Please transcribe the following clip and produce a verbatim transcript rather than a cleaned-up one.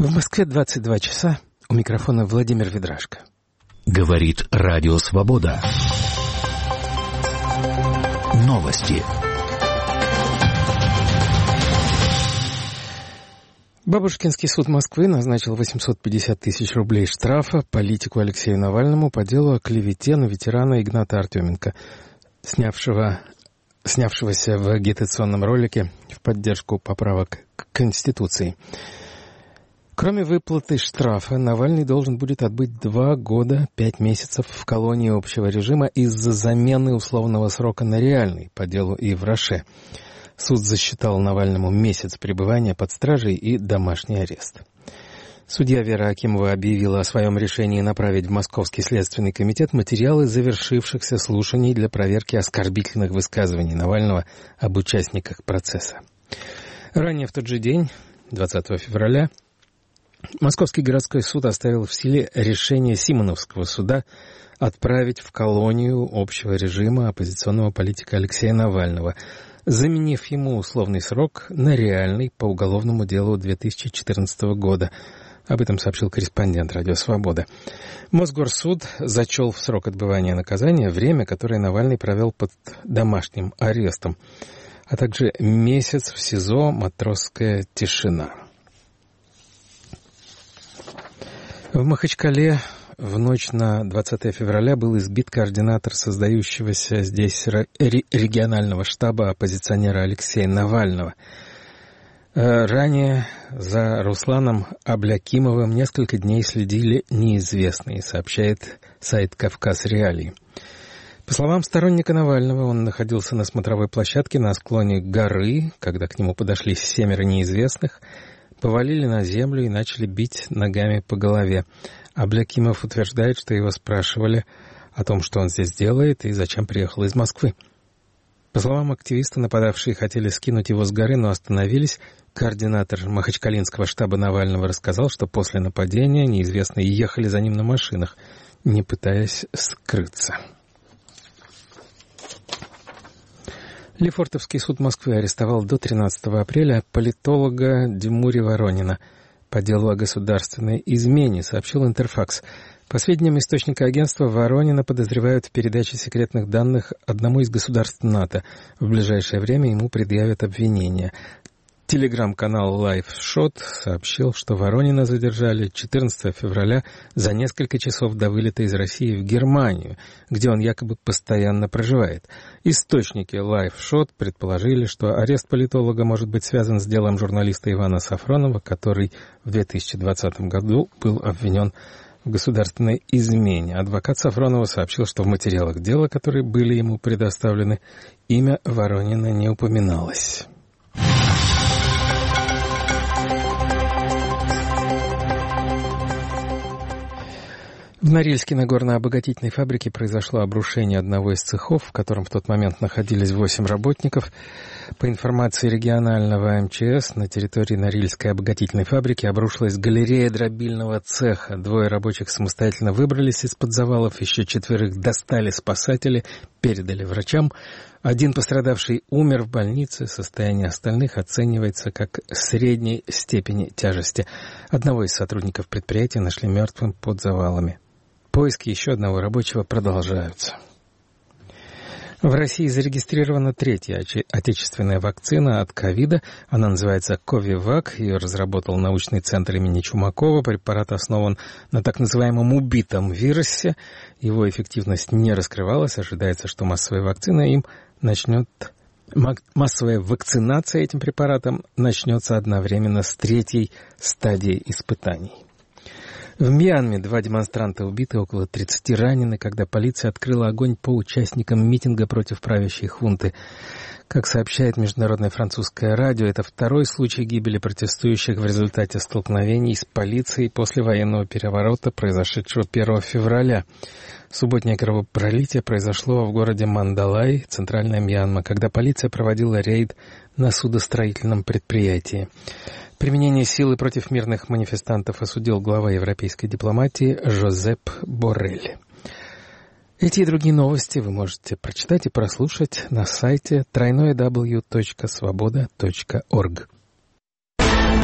В Москве двадцать два часа. У микрофона Владимир Ведрашко. Говорит Радио Свобода. Новости. Бабушкинский суд Москвы назначил восемьсот пятьдесят тысяч рублей штрафа политику Алексею Навальному по делу о клевете на ветерана Игната Артеменко, снявшего, снявшегося в агитационном ролике в поддержку поправок к Конституции. Кроме выплаты штрафа, Навальный должен будет отбыть два года, пять месяцев в колонии общего режима из-за замены условного срока на реальный по делу Ивраше. Суд засчитал Навальному месяц пребывания под стражей и домашний арест. Судья Вера Акимова объявила о своем решении направить в Московский следственный комитет материалы завершившихся слушаний для проверки оскорбительных высказываний Навального об участниках процесса. Ранее в тот же день, двадцатого февраля, Московский городской суд оставил в силе решение Симоновского суда отправить в колонию общего режима оппозиционного политика Алексея Навального, заменив ему условный срок на реальный по уголовному делу две тысячи четырнадцатого года. Об этом сообщил корреспондент «Радио Свобода». Мосгорсуд зачел в срок отбывания наказания время, которое Навальный провел под домашним арестом, а также месяц в СИЗО «Матросская тишина». В Махачкале в ночь на двадцатое февраля был избит координатор создающегося здесь регионального штаба оппозиционера Алексея Навального. Ранее за Русланом Аблякимовым несколько дней следили неизвестные, сообщает сайт «Кавказ Реалии». По словам сторонника Навального, он находился на смотровой площадке на склоне горы, когда к нему подошли семеро неизвестных, повалили на землю и начали бить ногами по голове. Аблякимов утверждает, что его спрашивали о том, что он здесь делает и зачем приехал из Москвы. По словам активиста, нападавшие хотели скинуть его с горы, но остановились. Координатор махачкалинского штаба Навального рассказал, что после нападения неизвестные ехали за ним на машинах, не пытаясь скрыться. Лефортовский суд Москвы арестовал до тринадцатого апреля политолога Димури Воронина по делу о государственной измене, сообщил Интерфакс. По сведениям источника агентства, Воронина подозревают в передаче секретных данных одному из государств НАТО. В ближайшее время ему предъявят обвинения. Телеграм-канал LiveShot сообщил, что Воронина задержали четырнадцатого февраля за несколько часов до вылета из России в Германию, где он якобы постоянно проживает. Источники LiveShot предположили, что арест политолога может быть связан с делом журналиста Ивана Сафронова, который в две тысячи двадцатом году был обвинен в государственной измене. Адвокат Сафронова сообщил, что в материалах дела, которые были ему предоставлены, имя Воронина не упоминалось. В Норильске на горно-обогатительной фабрике произошло обрушение одного из цехов, в котором в тот момент находились восемь работников. По информации регионального эм че эс, на территории Норильской обогатительной фабрики обрушилась галерея дробильного цеха. Двое рабочих самостоятельно выбрались из-под завалов, еще четверых достали спасатели, передали врачам. Один пострадавший умер в больнице, состояние остальных оценивается как средней степени тяжести. Одного из сотрудников предприятия нашли мертвым под завалами. Поиски еще одного рабочего продолжаются. В России зарегистрирована третья отечественная вакцина от ковида. Она называется Ковивак. Ее разработал научный центр имени Чумакова. Препарат основан на так называемом убитом вирусе. Его эффективность не раскрывалась. Ожидается, что массовая вакцина им начнет... Массовая вакцинация этим препаратом начнется одновременно с третьей стадией испытаний. В Мьянме два демонстранта убиты, около тридцати ранены, когда полиция открыла огонь по участникам митинга против правящей хунты. Как сообщает международное французское радио, это второй случай гибели протестующих в результате столкновений с полицией после военного переворота, произошедшего первого февраля. Субботнее кровопролитие произошло в городе Мандалай, центральная Мьянма, когда полиция проводила рейд на судостроительном предприятии. Применение силы против мирных манифестантов осудил глава европейской дипломатии Жозеп Боррель. Эти и другие новости вы можете прочитать и прослушать на сайте дабл ю дабл ю дабл ю точка свобода точка орг.